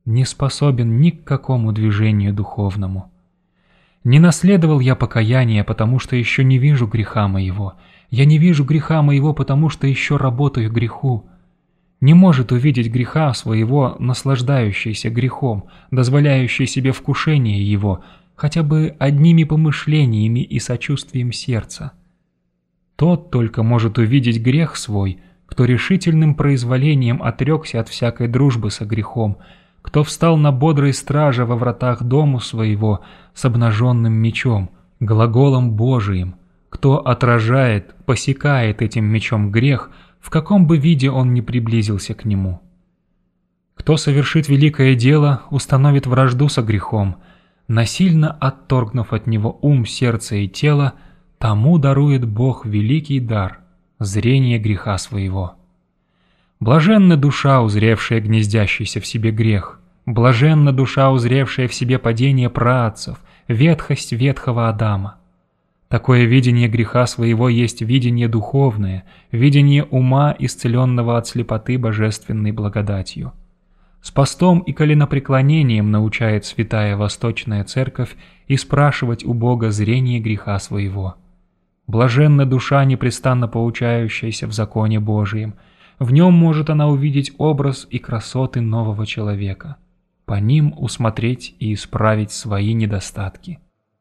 не способен ни к какому движению духовному. Не наследовал я покаяния, потому что еще не вижу греха моего. Я не вижу греха моего, потому что еще работаю греху. Не может увидеть греха своего, наслаждающийся грехом, дозволяющий себе вкушение его, хотя бы одними помышлениями и сочувствием сердца. Тот только может увидеть грех свой, кто решительным произволением отрекся от всякой дружбы со грехом, кто встал на бодрой страже во вратах дому своего с обнаженным мечом, глаголом Божиим, кто отражает, посекает этим мечом грех, в каком бы виде он ни приблизился к нему. Кто совершит великое дело, установит вражду со грехом, насильно отторгнув от него ум, сердце и тело, тому дарует Бог великий дар – зрение греха своего. Блаженна душа, узревшая гнездящийся в себе грех, блаженна душа, узревшая в себе падение праотцев, ветхость ветхого Адама. Такое видение греха своего есть видение духовное, видение ума, исцеленного от слепоты божественной благодатью. С постом и коленопреклонением научает святая Восточная Церковь и спрашивать у Бога зрение греха своего. Блаженна душа, непрестанно поучающаяся в законе Божием. В нем может она увидеть образ и красоты нового человека, по ним усмотреть и исправить свои недостатки.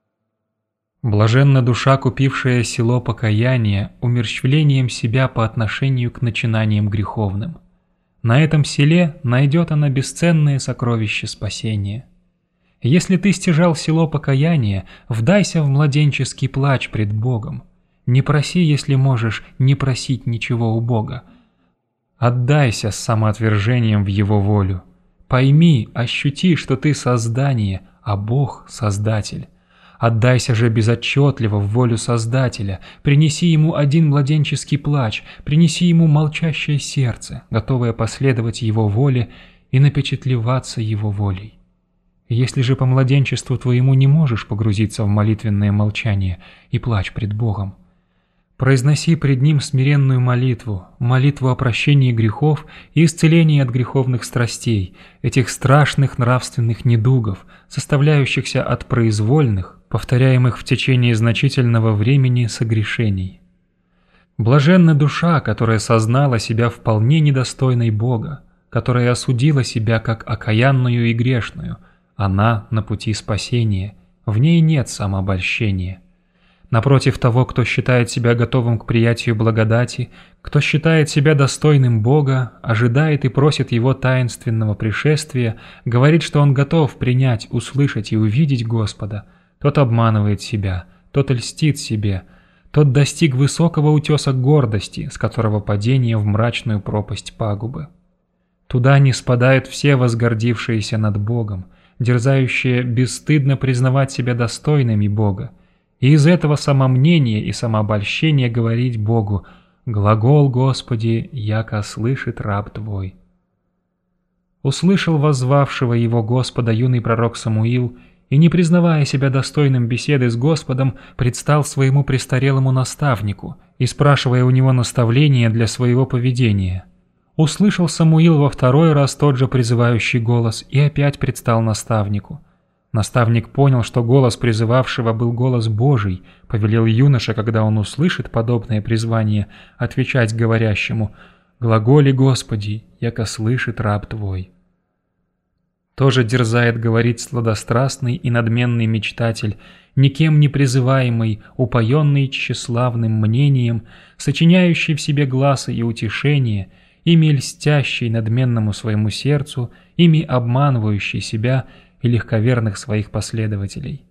Блаженна душа, купившая село покаяния умерщвлением себя по отношению к начинаниям греховным. На этом селе найдет она бесценное сокровище спасения. Если ты стяжал село покаяния, вдайся в младенческий плач пред Богом. Не проси, если можешь, не просить ничего у Бога. Отдайся с самоотвержением в Его волю. Пойми, ощути, что ты создание, а Бог – Создатель. Отдайся же безотчетливо в волю Создателя, принеси Ему один младенческий плач, принеси Ему молчащее сердце, готовое последовать Его воле и напечатлеваться Его волей. Если же по младенчеству твоему не можешь погрузиться в молитвенное молчание и плач пред Богом, произноси пред Ним смиренную молитву, молитву о прощении грехов и исцелении от греховных страстей, этих страшных нравственных недугов, составляющихся от произвольных, повторяемых в течение значительного времени согрешений. Блаженна душа, которая сознала себя вполне недостойной Бога, которая осудила себя как окаянную и грешную, она на пути спасения, в ней нет самообольщения. Напротив того, кто считает себя готовым к приятию благодати, кто считает себя достойным Бога, ожидает и просит Его таинственного пришествия, говорит, что он готов принять, услышать и увидеть Господа, тот обманывает себя, тот льстит себе, тот достиг высокого утеса гордости, с которого падение в мрачную пропасть пагубы. Туда не спадают все возгордившиеся над Богом, дерзающие бесстыдно признавать себя достойными Бога, и из этого самомнения и самообольщения говорить Богу: «Глагол Господи, яко слышит раб Твой». Услышал воззвавшего его Господа юный пророк Самуил и, не признавая себя достойным беседы с Господом, предстал своему престарелому наставнику и, спрашивая у него наставления для своего поведения. Услышал Самуил во второй раз тот же призывающий голос и опять предстал наставнику. Наставник понял, что голос призывавшего был голос Божий, повелел юноше, когда он услышит подобное призвание, отвечать говорящему: «Глаголи Господи, яко слышит раб Твой». Тоже дерзает говорить сладострастный и надменный мечтатель, никем не призываемый, упоенный тщеславным мнением, сочиняющий в себе гласа и утешение, ими льстящий надменному своему сердцу, ими обманывающий себя и легковерных своих последователей.